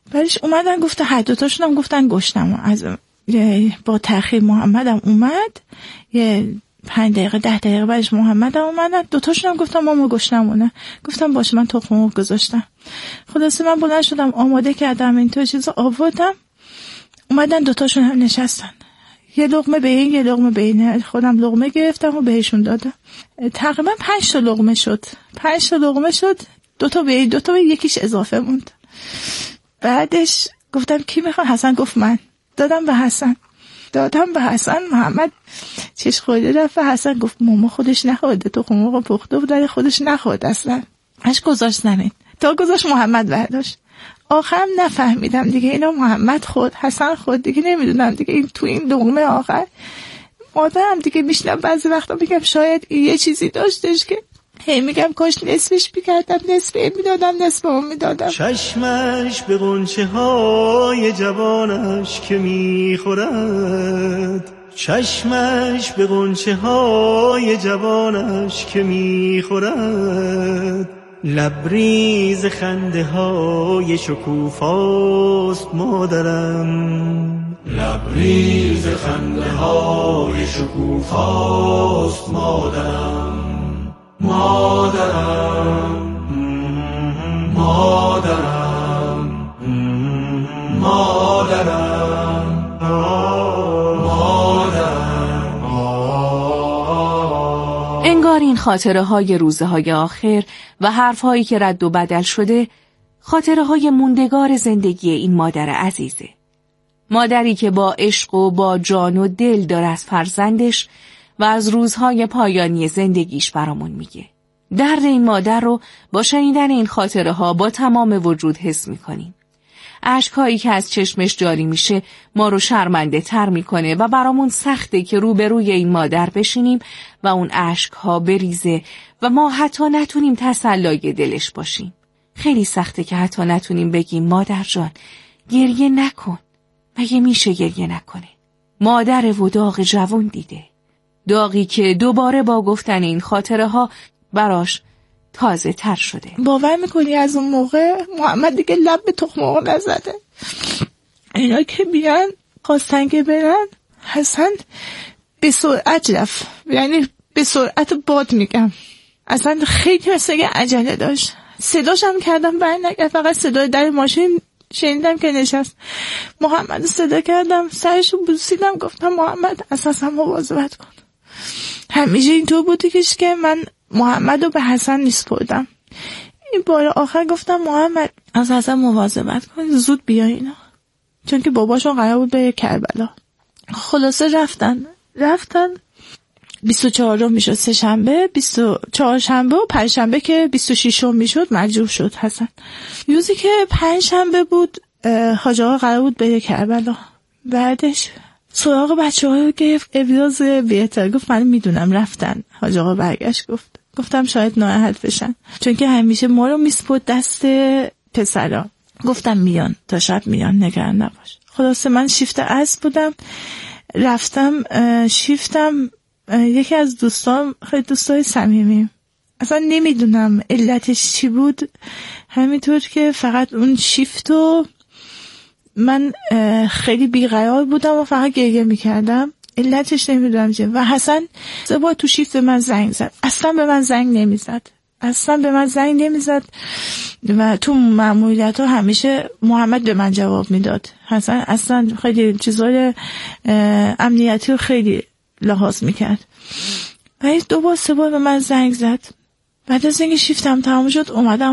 بعدش اومدن گفته هر دوتاشون هم گفتن گشتم. از با تأخیر محمدم اومد، یه 5 دقیقه 10 دقیقه بعدش محمدم اومدن، دوتاشون هم گفتم ماما گشتمونه. گفتم باشه من تخم مرغ گذاشتم. خلاصه من بلند شدم آماده کردم این تو چیزا آوردم، اومدن دوتاشون هم نشستن، یه لقمه به این یه لقمه به این، خودم لقمه گرفتم و بهشون دادم. تقریبا 5 تا لقمه شد، 5 تا لقمه شد، 2 تا به این 2 تا به یکیش اضافه موند. بعدش گفتم کی میخواد؟ حسن گفت من. دادم به حسن، دادم به حسن. محمد چش خورده رفت. حسن گفت ماما خودش نخورده، تو خموق پخته بود ولی خودش نخورد اصلا. اش گذاشت زمین تا گذاشت محمد برداشت. آخرم نفهمیدم دیگه اینا محمد خورد حسن خورد دیگه نمیدونم دیگه. این تو این لقمه آخر مادرم دیگه میشنم بعضی وقتا میگم شاید این یه چیزی داشتش که هی میگم کاش نصفش میکردم، نصف این میدادم نصف اون میدادم. چشمش به غنچه های جوانش که میخورد، چشمش به غنچه های جوانش که میخورد، لبریز خنده های شکوفاست مادرم، لبریز خنده های شکوفاست مادرم، مادرم مادرم مادرم مادرم. انگار این خاطره های روزه های آخر و حرف هایی که رد و بدل شده خاطره های موندگار زندگی این مادر عزیزه. مادری که با عشق و با جان و دل داره از فرزندش و از روزهای پایانی زندگیش برامون میگه. درد این مادر رو با شنیدن این خاطره ها با تمام وجود حس میکنیم. اشکهایی که از چشمش جاری میشه ما رو شرمنده تر میکنه و برامون سخته که روبروی این مادر بشینیم و اون اشکها بریزه و ما حتی نتونیم تسلای دلش باشیم. خیلی سخته که حتی نتونیم بگیم مادر جان گریه نکن. مگه میشه گریه نکنه؟ مادر و داغ جوان دیده، داغی که دوباره با گفتن این خاطره ها براش تازه تر شده. باور میکنی از اون موقع محمد دیگه لب به تخم مرغ نزده. اینا که بیان خواستن که برن، حسن به سرعت رفت، یعنی به سرعت باد میگم، اصلا خیلی مثل که عجله داشت. صداشم کردم برنگرد، فقط صدای در ماشین شنیدم که نشست. محمد صدا کردم، سرشو بوسیدم، گفتم محمد اساسا مواظبت کن. همیشه اینطور بوده که من محمد رو به حسن میسپردم. این بار آخر گفتم محمد از حسن مواظبت کن، زود بیا اینا، چون که باباشون قرار بود به کربلا. خلاصه رفتن 24 میشد سه شنبه، 24 شنبه و پنجشنبه که 26 میشد مجروح شد حسن. روزی که پنجشنبه بود حاج آقا قرار بود به کربلا. بعدش سراغ بچه‌ها رو گرفت، ابراز بهتر گفت من میدونم رفتن. حاج آقا برگشت گفتم شاید ناراحت بشن، چون که همیشه ما رو میسپرد دست پسرا. گفتم میان تا شب میان، نگران نباش. خلاصه من شیفت عصر بودم، رفتم شیفتم. یکی از دوستان، خیلی دوستای صمیمی، اصلا نمیدونم علتش چی بود، همینطور که فقط اون شیفتو من خیلی بیقرار بودم و فقط گریه میکردم، علتش نمیدونم چیه. و حسن زبا تو شیفت من زنگ زد، اصلا به من زنگ نمیزد و تو مأموریت ها همیشه محمد به من جواب میداد. حسن اصلا خیلی چیزای امنیتی رو خیلی لحاظ میکرد. و 2 بار 3 بار به من زنگ زد. بعد از اینکه شیفتم تمام شد اومدم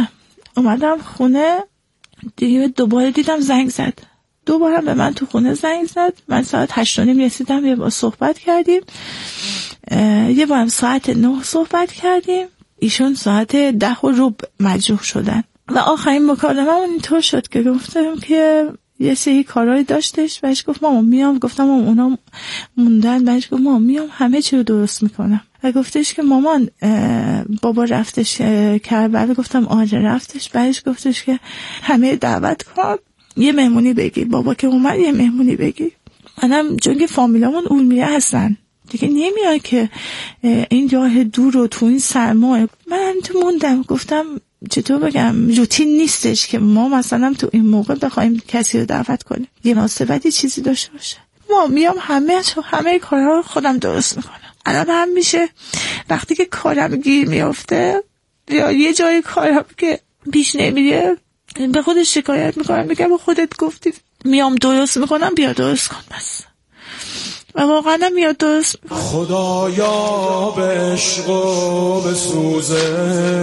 خونه دیگه، دوباره دیدم زنگ زد. 2 بار هم به من تو خونه زنگ زد. من ساعت 8:30 رسیدم، یه بار صحبت کردیم، یه بار هم ساعت 9 صحبت کردیم. ایشون ساعت 10:15 مجروح شدن. و آخرین مکالمه اینطور شد که گفتم که یه سری کارهایی داشتش، بهش گفت ماما میام. گفتم ماما اونا موندن. بهش گفت ماما میام همه چی رو درست میکنم. و گفتش که مامان بابا رفتش کربلا. گفتم آره رفتش. بهش گفتش که همه دعوت کن، یه مهمونی بگیر، بابا که اومد یه مهمونی بگیر. منم چون که فامیلامون علمیه هستن دیگه نمیاد که این راه دور رو تو این سرما. من تو موندم، گفتم چطور بگم روتین نیستش که ما مثلا تو این موقع بخوایم کسی رو دعوت کنیم یه مناسبتی چیزی داشته باشه. ما میام همه کارها رو خودم درست میکنم. الان هم میشه وقتی که کارم گیر میافته یا یه جای کارم که پیش نمیره به خودش شکایت میکنم، میگم خودت گفتی، میام درست میکنم، بیا درست کن بس. و واقعا میاد درست. خدایا به عشق و به سوزه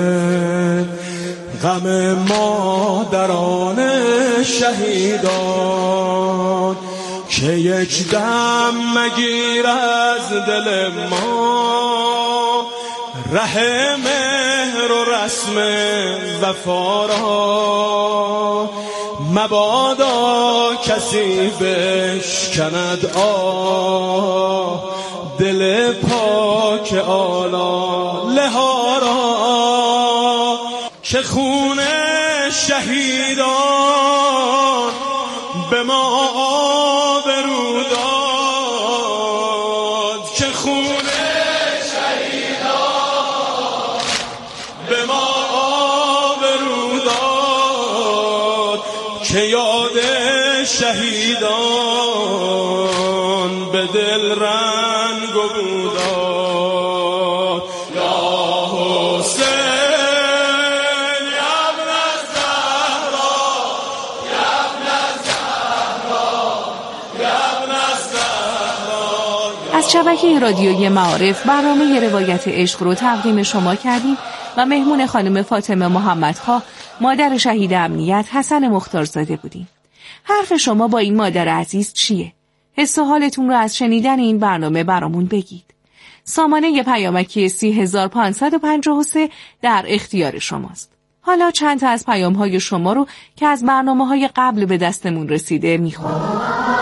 غم مادران شهیدان که یک دم مگیر از دل ما ره مهر و رسم وفا را، مبادا کسی بشکند دل پاک آلاله ها را که خون شهیدان به ما آبرو داد، که خون شهیدان به ما آبرو داد، که یاد شهیدان به دل رنگ بوداد. یا حسین یا ابن الزهرا، یا ابن الزهرا، یا ابن الزهرا. از شبکه رادیویی معارف برنامه روایت عشق رو تقدیم شما کردیم و مهمون خانم فاطمه محمدخواه، مادر شهید امنیت حسن مختارزاده بودیم. حرف شما با این مادر عزیز چیه؟ حس و حالتون رو از شنیدن این برنامه برامون بگید. سامانه پیامکی 30553 در اختیار شماست. حالا چند تا از پیام‌های شما رو که از برنامه‌های قبل به دستمون رسیده میخونم.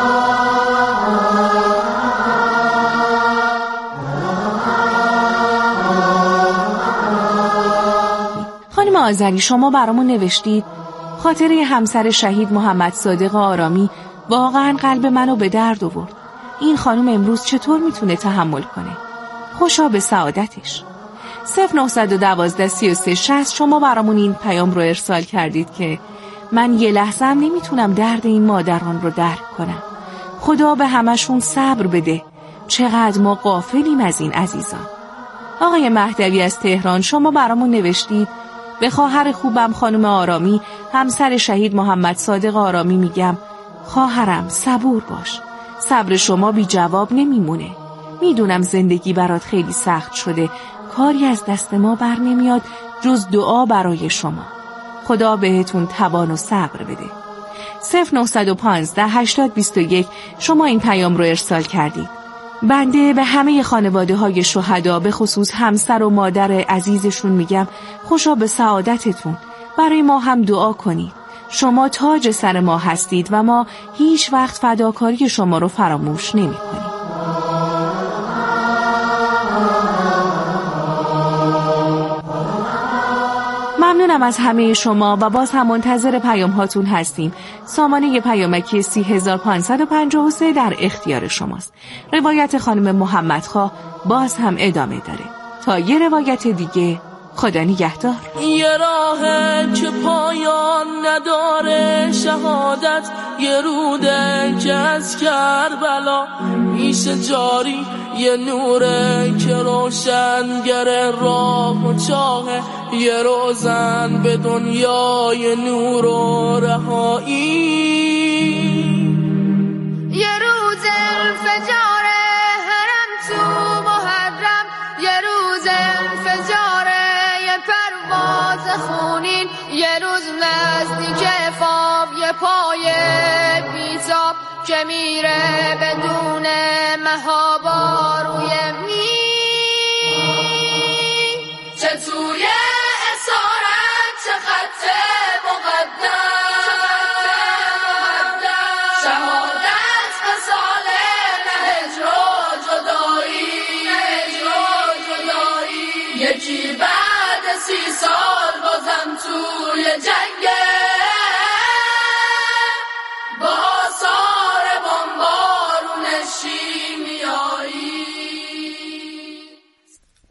خانم آذری، شما برامون نوشتید خاطره همسر شهید محمد صادق آرامی واقعا قلب منو به درد آورد. این خانم امروز چطور میتونه تحمل کنه؟ خوشا به سعادتش. 09123360 شما برامون این پیام رو ارسال کردید که من یه لحظه هم نمیتونم درد این مادران رو درک کنم. خدا به همشون صبر بده. چقدر ما غافلیم از این عزیزان. آقای مهدوی از تهران، شما برامون نوشتید به خواهر خوبم خانم آرامی، همسر شهید محمد صادق آرامی میگم خواهرم صبور باش. صبر شما بی جواب نمیمونه. میدونم زندگی برات خیلی سخت شده. کاری از دست ما بر نمیاد جز دعا برای شما. خدا بهتون توان و صبر بده. 0915-8021 شما این پیام رو ارسال کردید. بنده به همه خانواده های شهدا، به خصوص همسر و مادر عزیزشون میگم خوشا به سعادتتون. برای ما هم دعا کنید. شما تاج سر ما هستید و ما هیچ وقت فداکاری شما رو فراموش نمی کنیم. ممنونم از همه شما و باز هم منتظر پیام هاتون هستیم. سامانه پیامکی 30553 در اختیار شماست. روایت خانم محمدخواه باز هم ادامه داره. تا یه روایت دیگه، خدا نگهدار. یه راه که پایان نداره شهادت، یه روده که از کربلا میشه جاری، یه نوره که روشنگر راه و چاهه، یه روزن به دنیای نور و رهایی، یه روز انفجار حرم تو محرم، یه روز انفجار یه پرواز خونین، یه روز نزدیک فاب یه پای بیتاب که میره بدون مهابا روی چه توی اسارت چه خط مقدم، شهادت به سال هجر و جدایی، یکی بعد 30 سال بازم توی جنگه با آثار بمبارون شیمیایی.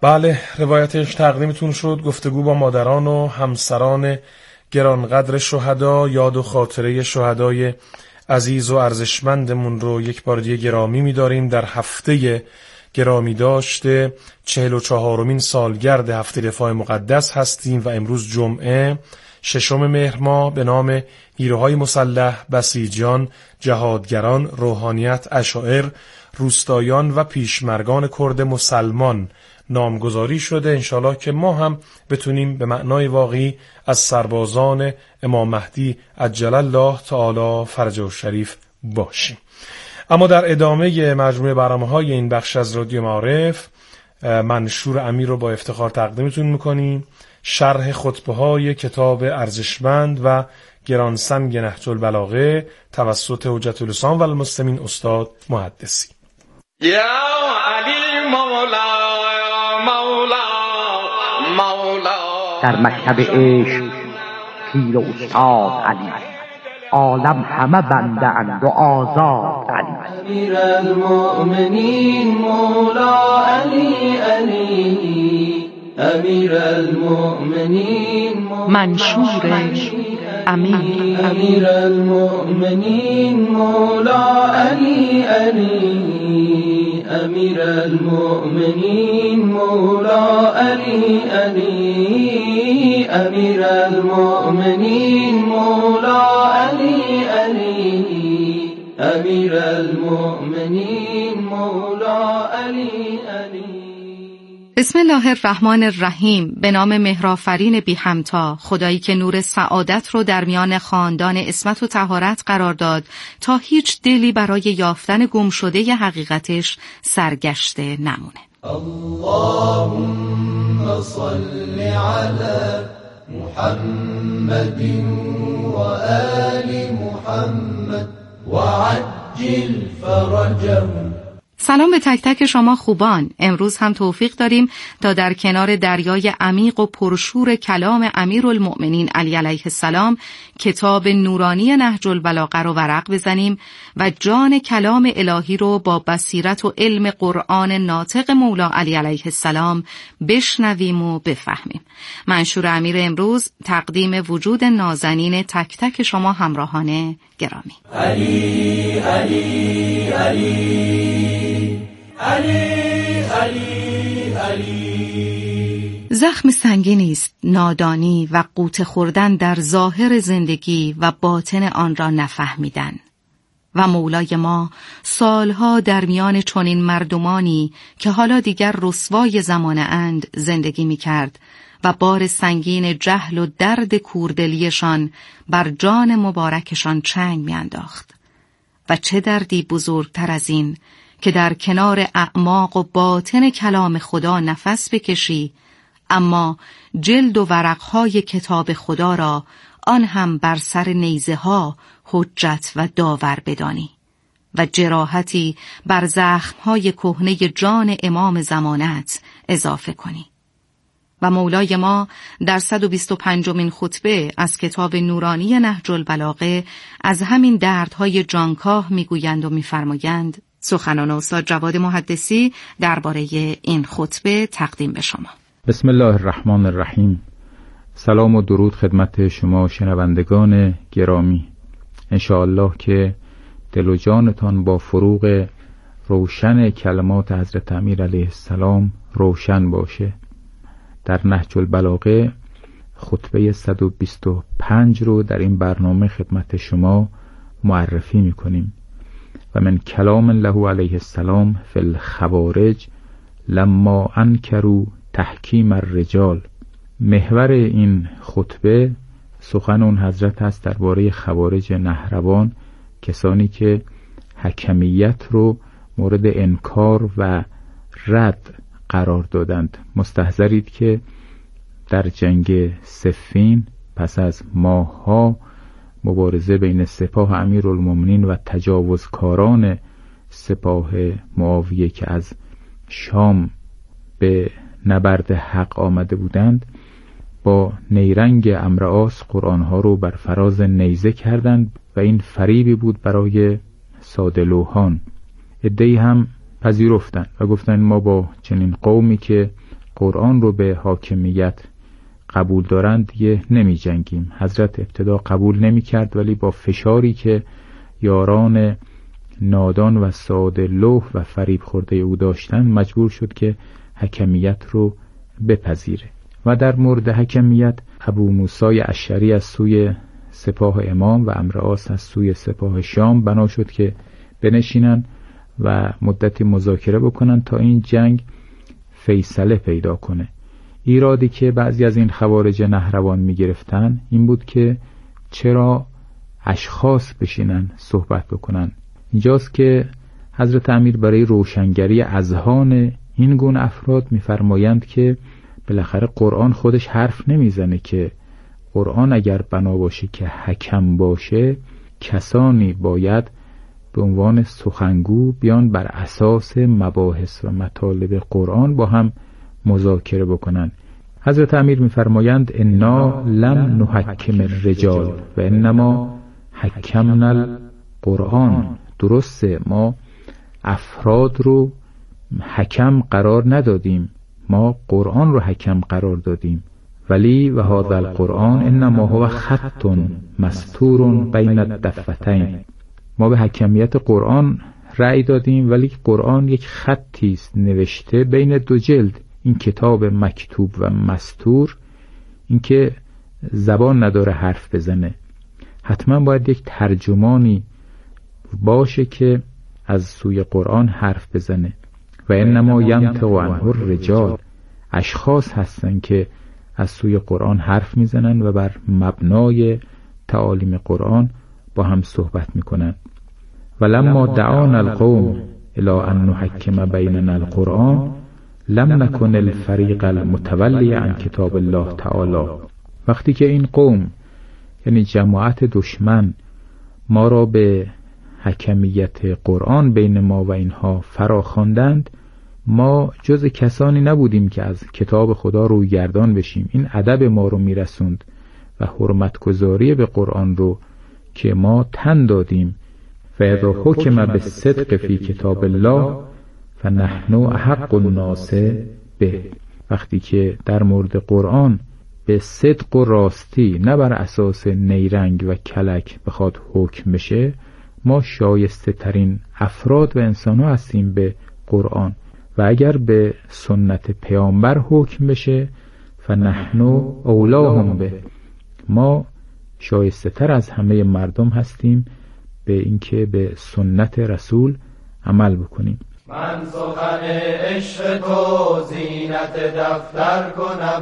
بله، روایتش تقدیمتون شد. گفتگو با مادران و همسران گرانقدر شهدا، یاد و خاطره شهدای عزیز و ارزشمندمون رو یک بار دیگه گرامی می‌داریم. در هفته گرامی داشته 44مین سالگرد هفته دفاع مقدس هستیم و امروز جمعه 6 مهر ماه به نام نیروهای مسلح، بسیجیان، جهادگران، روحانیت، اشاعر، روستایان و پیشمرگان کرد مسلمان نامگذاری شده. انشالله که ما هم بتونیم به معنای واقعی از سربازان امام مهدی عجل الله تعالی فرجه الشریف باشیم. اما در ادامه مجموعه برنامه‌های این بخش از رادیو معارف، منشور امیر رو با افتخار تقدیمتون میکنیم. شرح خطبه‌های کتاب ارزشمند و گرانسنگ نهج البلاغه توسط حجت الاسلام و المسلمین استاد محدثی. یا علی مولا مولا مولا. در مکتب عشق پیر استاد علی، عالم همه بنده اند و آزاد علی. امیر المؤمنین مولا علی علی، امیر المؤمنین منشور امیر. امیر المؤمنین مولا علی علی، امیر المؤمنین مولا علی علی، امیر المؤمنین مولا علی علی، امیر المؤمنین مولا علی علی. بسم الله الرحمن الرحیم. به نام مهرآفرین بی همتا، خدایی که نور سعادت رو در میان خاندان عصمت و طهارت قرار داد تا هیچ دلی برای یافتن گم شده ی حقیقتش سرگشته نمونه. اللهم صل علی محمد و آل محمد و عجل فرجهم. سلام به تک تک شما خوبان. امروز هم توفیق داریم تا در کنار دریای عمیق و پرشور کلام امیرالمؤمنین علی علیه السلام کتاب نورانی نهج البلاغه رو ورق بزنیم و جان کلام الهی رو با بصیرت و علم قرآن ناطق مولا علی علیه السلام بشنویم و بفهمیم. منشور امیر امروز تقدیم وجود نازنین تک تک شما همراهان گرامی. علی علی علی علی علی علی. زخم سنگینی است نادانی و غوطه خوردن در ظاهر زندگی و باطن آن را نفهمیدن. و مولای ما سالها در میان چنین مردمانی که حالا دیگر رسوای زمانه اند زندگی می کرد و بار سنگین جهل و درد کوردلیشان بر جان مبارکشان چنگ می انداخت. و چه دردی بزرگتر از این که در کنار اعماق و باطن کلام خدا نفس بکشی، اما جلد و ورقهای کتاب خدا را آن هم بر سر نیزه ها حجت و داور بدانی و جراحتی بر زخمهای کهنه جان امام زمانت اضافه کنی. و مولای ما در 125مین خطبه از کتاب نورانی نهج البلاغه از همین دردهای جانکاه میگویند و میفرمایند. سخنان استاد جواد محدثی درباره این خطبه تقدیم به شما. بسم الله الرحمن الرحیم. سلام و درود خدمت شما شنوندگان گرامی. انشاءالله که دل و جانتان با فروغ روشن کلمات حضرت امیر علیه السلام روشن باشه. در نهج البلاغه خطبه 125 رو در این برنامه خدمت شما معرفی میکنیم. و من کلام له علیه السلام فی الخوارج لما انکروا تحکیم الرجال. محور این خطبه سخن اون حضرت هست درباره خوارج نهروان، کسانی که حکمیت رو مورد انکار و رد قرار دادند. مستحضرید که در جنگ صفین پس از ماه‌ها مبارزه بین سپاه امیرالمومنین و تجاوزکاران سپاه معاویه که از شام به نبرد حق آمده بودند، با نیرنگ امرعاص قرآنها رو بر فراز نیزه کردند و این فریبی بود برای ساده‌لوحان. عده‌ای هم پذیرفتند و گفتند ما با چنین قومی که قرآن رو به حاکمیت قبول دارند دیگه نمی جنگیم. حضرت ابتدا قبول نمی کرد، ولی با فشاری که یاران نادان و ساده لوح و فریب خورده او داشتن مجبور شد که حکمیت رو بپذیره. و در مورد حکمیت ابو موسی اشعری از سوی سپاه امام و عمرو عاص از سوی سپاه شام بنا شد که بنشینن و مدتی مذاکره بکنن تا این جنگ فیصله پیدا کنه. ایرادی که بعضی از این خوارج نهروان می گرفتن این بود که چرا اشخاص بشینن صحبت بکنن. اینجاست که حضرت امیر برای روشنگری اذهان این گونه افراد می‌فرمایند که بالاخره قرآن خودش حرف نمیزنه که قرآن اگر بنا باشه که حکم باشه، کسانی باید به عنوان سخنگو بیان بر اساس مباحث و مطالب قرآن با هم مذاکره بکنن. حضرت امیر می‌فرمایند انا لم نحکم الرجال و انما حکمنا القرآن. درسته ما افراد رو حکم قرار ندادیم، ما قرآن رو حکم قرار دادیم. ولی و هذا القرآن انما هو خط مستور بین الدفتین. ما به حکمیت قرآن رأی دادیم، ولی قرآن یک خطی است نوشته بین دو جلد. این کتاب مکتوب و مستور، این که زبان نداره حرف بزنه، حتما باید یک ترجمانی باشه که از سوی قرآن حرف بزنه. و انما ینطق عنه الرجال، اشخاص هستن که از سوی قرآن حرف میزنن و بر مبنای تعالیم قرآن با هم صحبت میکنن. ولما دعانا القوم الی ان نحکم بیننا القرآن لم نکن الفریق المتولی عن کتاب الله تعالی. وقتی که این قوم یعنی جماعت دشمن ما را به حکمیت قرآن بین ما و اینها فراخواندند، ما جز کسانی نبودیم که از کتاب خدا روی گردان بشیم. این ادب ما رو میرسوند و حرمتگذاری به قرآن رو که ما تن دادیم. فاذا حکم بالصدق فی کتاب الله فنحن احق الناس به. وقتی که در مورد قرآن به صدق و راستی نه بر اساس نیرنگ و کلک بخواد حکم بشه، ما شایسته ترین افراد و انسان ها هستیم به قرآن. و اگر به سنت پیامبر حکم بشه فنحن اولاهم به، ما شایسته تر از همه مردم هستیم به اینکه به سنت رسول عمل بکنیم. من سخن عشق تو زینت دفتر کنم،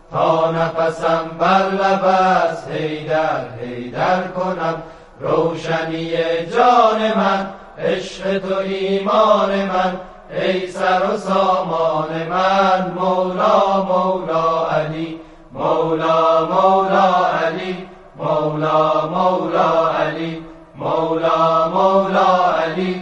تا نفسم بر لب است حیدر حیدر کنم. روشنی جان من عشق تو ایمان من، ای سر و سامان من. مولا مولا علی، مولا مولا علی، مولا مولا علی، مولا مولا علی،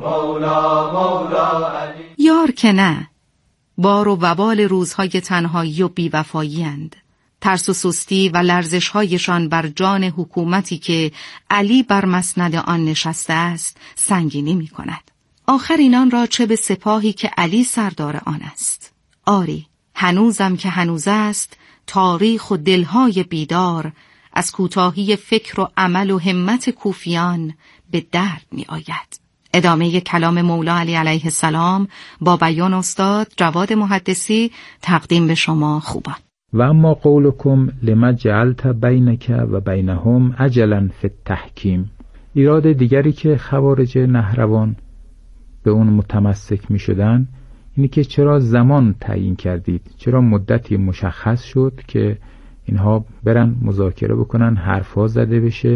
مولا مولا علی. یار که نه، بار و وبال روزهای تنهایی و بیوفایی اند. ترس و سستی و لرزش‌هایشان بر جان حکومتی که علی بر مسند آن نشسته است سنگینی می‌کند. آخر اینان را چه به سپاهی که علی سردار آن است. آری، هنوزم که هنوز است، تاریخ و دلهای بیدار از کوتاهی فکر و عمل و همت کوفیان به درد می‌آید. ادامه کلام مولا علی علیه السلام با بیان استاد جواد محدثی تقدیم به شما خوبان. و اما قولکم لما جعلت بینک و بینهم اجلا فی التحکیم. ایراد دیگری که خوارج نهروان به اون متمسک می شدن اینی که چرا زمان تعیین کردید، چرا مدتی مشخص شد که اینها برن مذاکره بکنن، حرفا زده بشه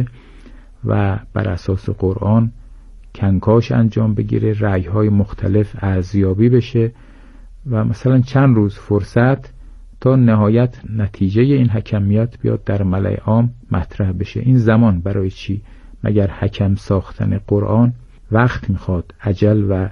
و بر اساس قرآن کنکاش انجام بگیره، رأی‌های مختلف ارزیابی بشه و مثلا چند روز فرصت تا نهایت نتیجه این حکمیت بیاد در ملأ عام مطرح بشه. این زمان برای چی؟ مگر حکم ساختن قرآن وقت میخواد، عجل و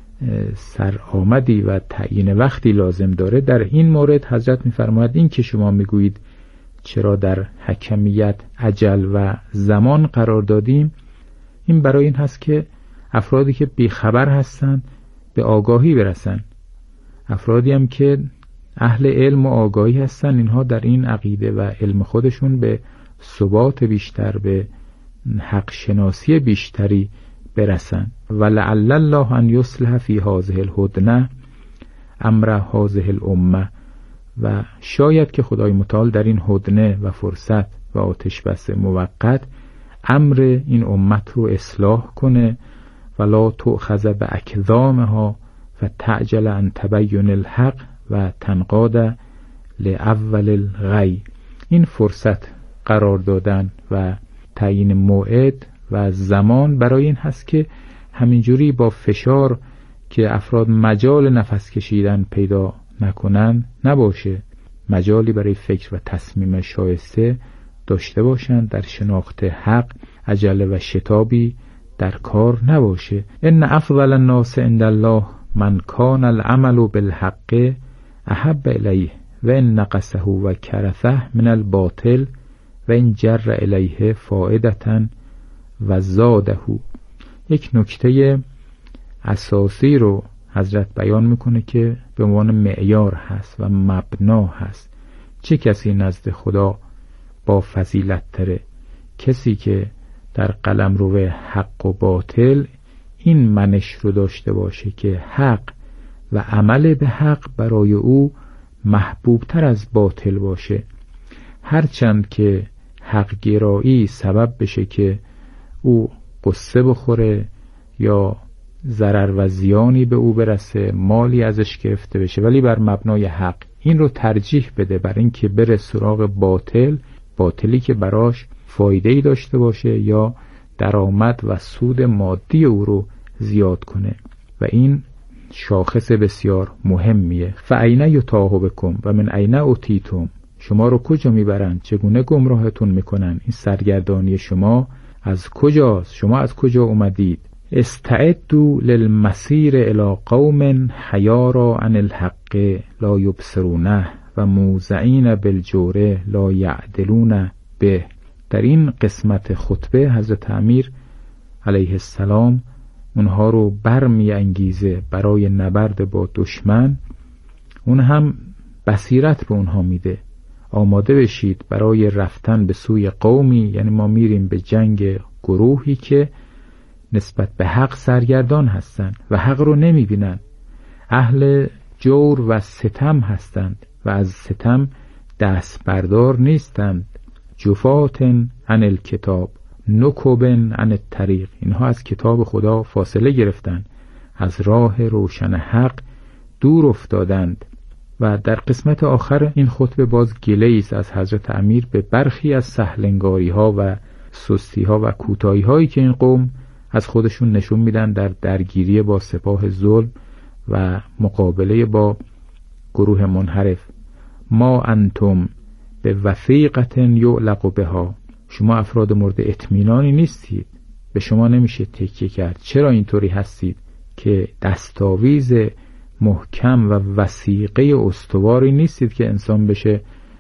سرآمدی و تعیین وقتی لازم داره. در این مورد حضرت میفرماید این که شما میگویید چرا در حکمیت عجل و زمان قرار دادیم، این برای این هست که افرادی که بیخبر هستن به آگاهی برسن. افرادی هم که اهل علم و آگاهی هستن، اینها در این عقیده و علم خودشون به ثبات بیشتر، به حق شناسی بیشتری برسن. ولعل الله ان یصلح فی هذه الهدنه امر هذه الامه، و شاید که خدای متعال در این هدنه و فرصت و آتش بس موقت امر این امت رو اصلاح کنه. ولا تؤخذ باکذامها فتعجل عن تبین الحق و تنقاد لاول الغی. این فرصت قرار دادن و تعیین موعد و زمان برای این هست که همینجوری با فشار که افراد مجال نفس کشیدن پیدا نکنن نباشه، مجالی برای فکر و تصمیم شایسته داشته باشند، در شناخت حق عجله و شتابی در کار نباشه. ان افضل الناس عند الله من کان العمل بالحق احب الیه و ان نقصه و کرثه من الباطل و این جر الیه فائدتا و زاده. یک نکته اساسی رو حضرت بیان میکنه که به عنوان معیار هست و مبنا هست. چه کسی نزد خدا با فضیلت تره؟ کسی که در قلمرو حق و باطل این منش رو داشته باشه که حق و عمل به حق برای او محبوب تر از باطل باشه. هرچند که حق گرایی سبب بشه که او قصه بخوره یا ضرر و زیانی به او برسه، مالی ازش گرفته بشه، ولی بر مبنای حق این رو ترجیح بده بر این که بره سراغ باطلی که براش فایده‌ای داشته باشه یا درآمد و سود مادی او رو زیاد کنه. و این شاخص بسیار مهمیه. فاین یتاه بکم و من این اوتیتم، شما رو کجا میبرند، چگونه گمراهتون میکنن، این سرگردانی شما از کجاست، شما از کجا اومدید. استعدوا للمسیر الی قوم حیارا عن الحق لا یبصرونه و موزعین بالجور لا یعدلون به. در این قسمت خطبه حضرت امیر علیه السلام اونها رو برمی انگیزه برای نبرد با دشمن. اون هم بصیرت به اونها میده، آماده بشید برای رفتن به سوی قومی، یعنی ما میریم به جنگ گروهی که نسبت به حق سرگردان هستند و حق رو نمیبینن، اهل جور و ستم هستند و از ستم دست بردار نیستند. جفاتن عن الکتاب نکوبن عن الطریق، اینها از کتاب خدا فاصله گرفتن، از راه روشن حق دور افتادند. و در قسمت آخر این خطبه باز گله‌ای است از حضرت امیر به برخی از سهلنگاری ها و سستی ها و کوتاهی هایی که این قوم از خودشون نشون میدن در درگیری با سپاه ظلم و مقابله با گروه منحرف. ما انتم به وثیقت یعلق بها، شما افراد مورد اطمینانی نیستید، به شما نمیشه تکیه کرد. چرا اینطوری هستید که دستاویز محکم و وثیقه استواری نیستید که انسان بشه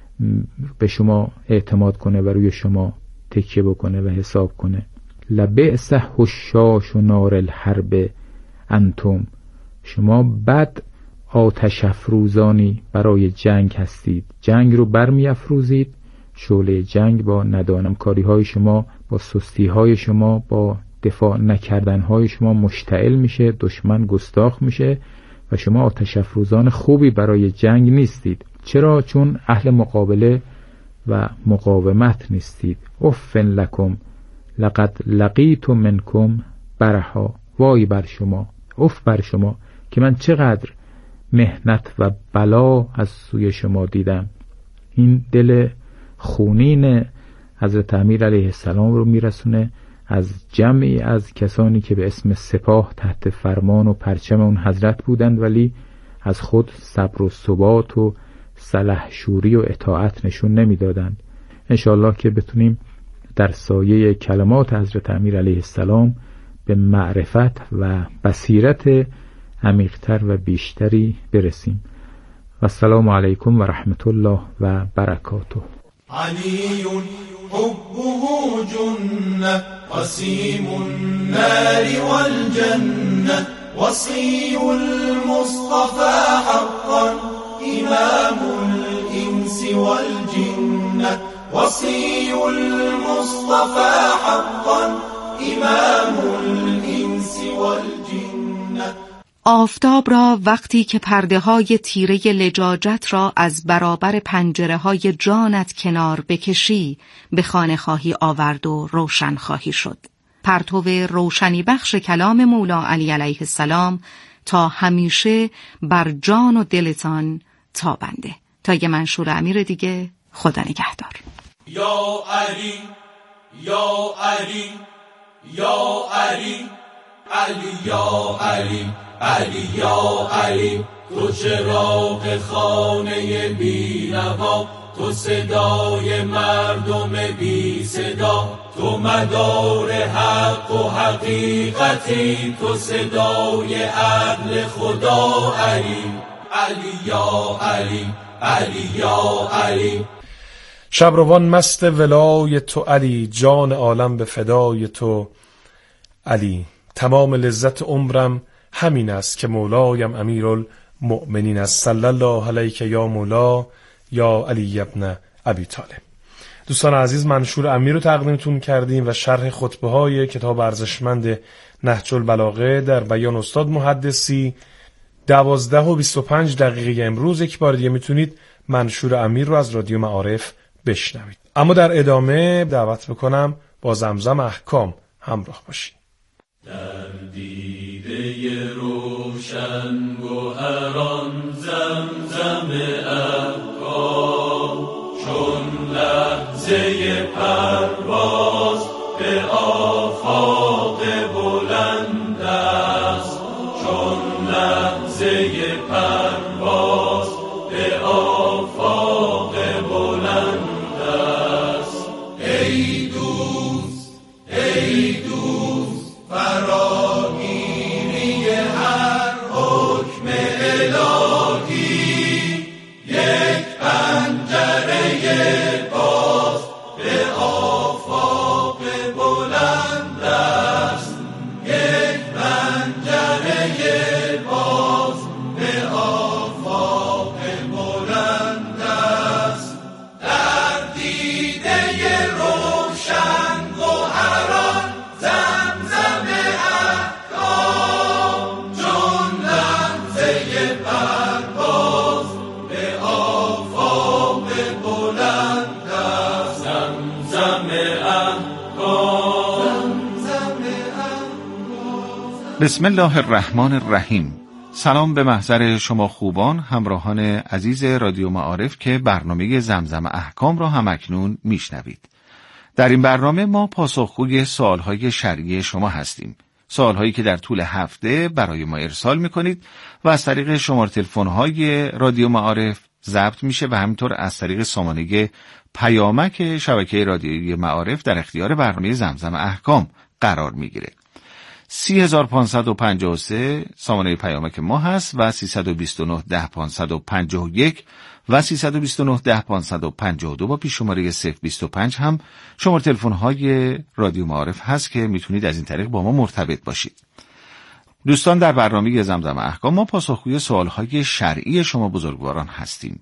به شما اعتماد کنه و روی شما تکیه بکنه و حساب کنه. لبئس حشاش و نار الحرب انتم، شما بد آتش افروزانی برای جنگ هستید، جنگ رو برمی افروزید. شعله جنگ با ندانمکاری های شما، با سستی های شما، با دفاع نکردن های شما مشتعل میشه، دشمن گستاخ میشه و شما آتش افروزان خوبی برای جنگ نیستید. چرا؟ چون اهل مقابله و مقاومت نیستید. افن لکم لقد لقیت منکم برها، وای بر شما، اف بر شما که من چقدر محنت و بلا از سوی شما دیدم. این دل خونین حضرت امیر علیه السلام رو میرسونه از جمعی از کسانی که به اسم سپاه تحت فرمان و پرچم اون حضرت بودند ولی از خود صبر و ثبات و سلحشوری و اطاعت نشون نمیدادند. انشاءالله که بتونیم در سایه کلمات حضرت امیر علیه السلام به معرفت و بصیرت عمیق‌تر و بیشتری برسیم. و السلام علیکم و رحمت الله و برکاته. علی حبه جنة قسیم النار والجنة وصی المصطفى حقا إمام الإنس والجنة وصي المصطفى حقا إمام الإنس والجنة. آفتاب را وقتی که پرده های تیره لجاجت را از برابر پنجره های جانت کنار بکشی به خانه خواهی آورد و روشن خواهی شد. پرتو روشنی بخش کلام مولا علی علیه السلام تا همیشه بر جان و دلتان تابنده. تا یه منشور امیر دیگه، خدا نگهدار. یا علی یا علی یا علی علی یا علی علی یا علی، تو چراغ خانه بی‌نوا، تو صدای مردم بی صدا، تو مدار حق و حقیقتی، تو صدای عدل خدا. علی علی یا علی علی یا علی. شبروان مست ولای تو علی، جان عالم به فدای تو علی. تمام لذت عمرم همین است که مولایم امیرالمؤمنین است. صلی الله علیک یا مولا یا علی ابن ابی طالب. دوستان عزیز، منشور امیر رو تقدیمتون کردیم و شرح خطبه های کتاب ارزشمند نهج البلاغه در بیان استاد محدثی. 12:25 امروز یک بار دیگه میتونید منشور امیر رو از رادیو معارف بشنوید. اما در ادامه دعوت میکنم با زمزم احکام همراه باشید. در دیده روشن گوهران زمزم احکام، چون لحظه پرواز به آفاق بلند است، چون لحظه پرواز به آفاق بلند است. ای دوست ای دوست، فراگیری هر حکم الهی، یک پنجره باز به آفاق بلند است، یک پنجره باز به آفاق بلند است. در دیده روشن گوهران زمزم احکام، چون لحظه پرواز به آفاق بلند است. زمزم احکام، زمزم احکام. بسم الله الرحمن الرحیم. سلام به محضر شما خوبان، همراهان عزیز رادیو معارف که برنامه زمزم احکام را همکنون میشنوید. در این برنامه ما پاسخگوی سوالهای شرعی شما هستیم. سوالهایی که در طول هفته برای ما ارسال میکنید و از طریق شماره تلفن‌های رادیو معارف ضبط میشه و همینطور از طریق سامانه پیامک شبکه رادیویی معارف در اختیار برنامه زمزم احکام قرار میگیره. 3553 سامانه پیامک ما هست و 329 10 551 و 329 10 552 با پیش شماره 025 هم شماره تلفن‌های رادیو معارف هست که میتونید از این طریق با ما مرتبط باشید. دوستان، در برنامه زمزم احکام ما پاسخگوی سوالهای شرعی شما بزرگواران هستیم.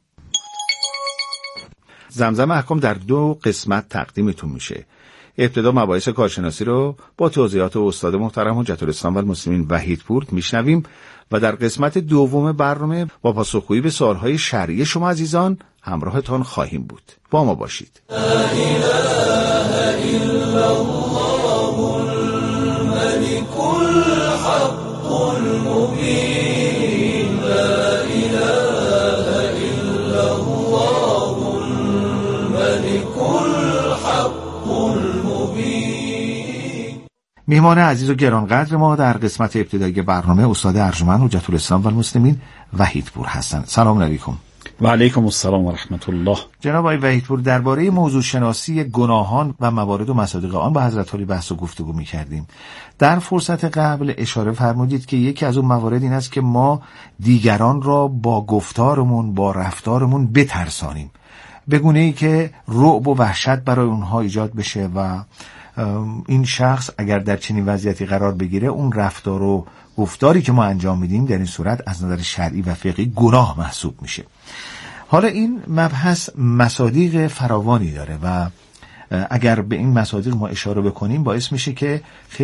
زمزم احکام در 2 قسمت تقدیمتون میشه. ابتدا مباحث کارشناسی رو با توضیحات استاد محترم حجت الاسلام و المسلمین وحیدپور میشنویم و در قسمت دوم برنامه با پاسخگویی به سوالهای شرعی شما عزیزان همراهتان خواهیم بود. با ما باشید. لا اله الا الله الملك الحق المبين. لا اله الا الله الملك الحق المبين. میهمان عزیز و گرانقدر ما در قسمت ابتدایی برنامه استاد ارجمند حجت الاسلام و المسلمین وحیدپور هستند. سلام علیکم. و علیکم السلام و رحمت الله. جناب آقای وحیدپور، درباره موضوع شناسی گناهان و موارد و مصادیق آن با حضرت علی بحث و گفتگو می‌کردیم. در فرصت قبل اشاره فرمودید که یکی از اون موارد این است که ما دیگران را با گفتارمون، با رفتارمون بترسانیم، به گونه‌ای که رعب و وحشت برای اونها ایجاد بشه و این شخص اگر در چنین وضعیتی قرار بگیره، اون رفتار و گفتاری که ما انجام میدیم در این صورت از نظر شرعی و فقهی گناه محسوب میشه. حالا این مبحث مصادیق فراوانی داره و اگر به این مصادیق ما اشاره بکنیم باعث میشه که